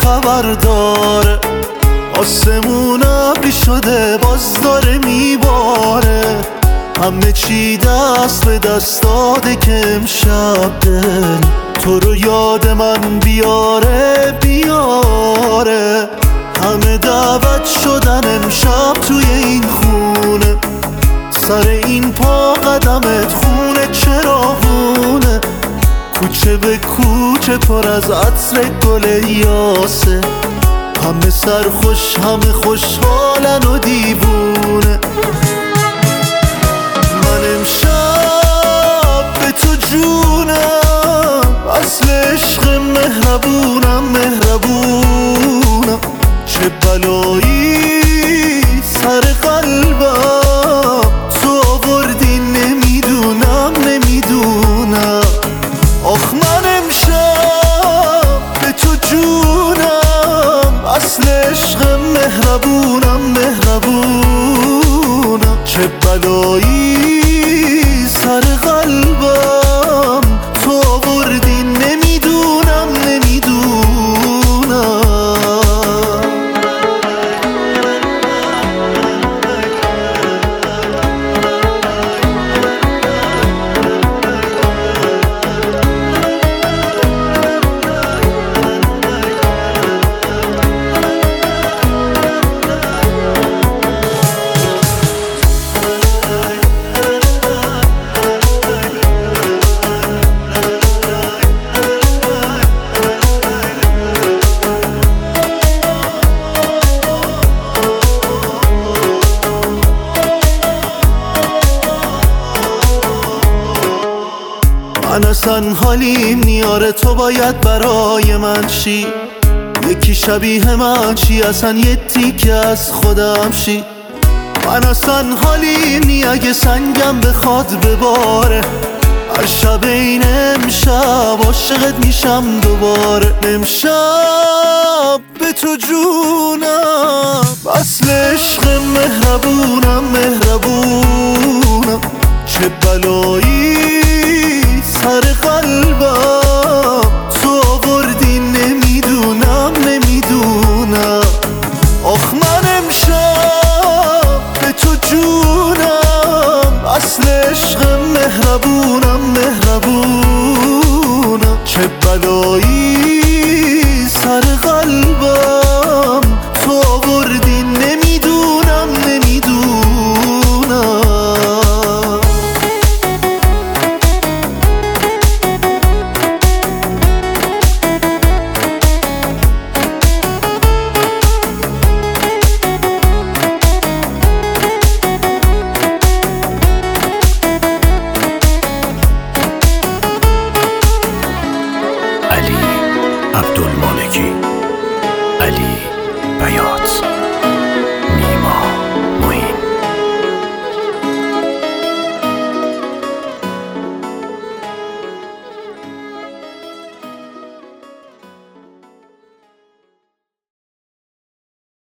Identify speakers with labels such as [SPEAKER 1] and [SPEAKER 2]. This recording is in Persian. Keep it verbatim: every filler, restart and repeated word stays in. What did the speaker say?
[SPEAKER 1] خبر داره. آسمون ابری شده باز داره میباره، همه چی دست به دست داده که امشب دل تو رو یاد من بیاره بیاره. همه دعوت شدن امشب توی این خونه، سر این پا قدمت خونه چراغونه. کوچه به کوچه پر از عطر گل یاسه، همه سرخوش همه خوشحالن و دیوونه. من امشب به تو جونم، اصل عشق مهربونم مهربونم. چه بلایی سر قلبم تو آوردی نمیدونم نمیدونم. آخ من امشب به تو جونم، اصل عشق مهربونم مهربونم. چه بلایی سر قلبم تو آوردی نمیدونم نمیدونم. من اصلا حالیم نیاره تو باید برای من چی، یکی شبیه من چی، اصلا یه تیکه از خودم شی. من اصلا حالیم نی اگه سنگم بخواد بباره، هر شب این امشب عاشقت میشم دوباره. امشب به تو جونم، اصل عشق مهربونم مهربونم. چه بلایی سر قلبم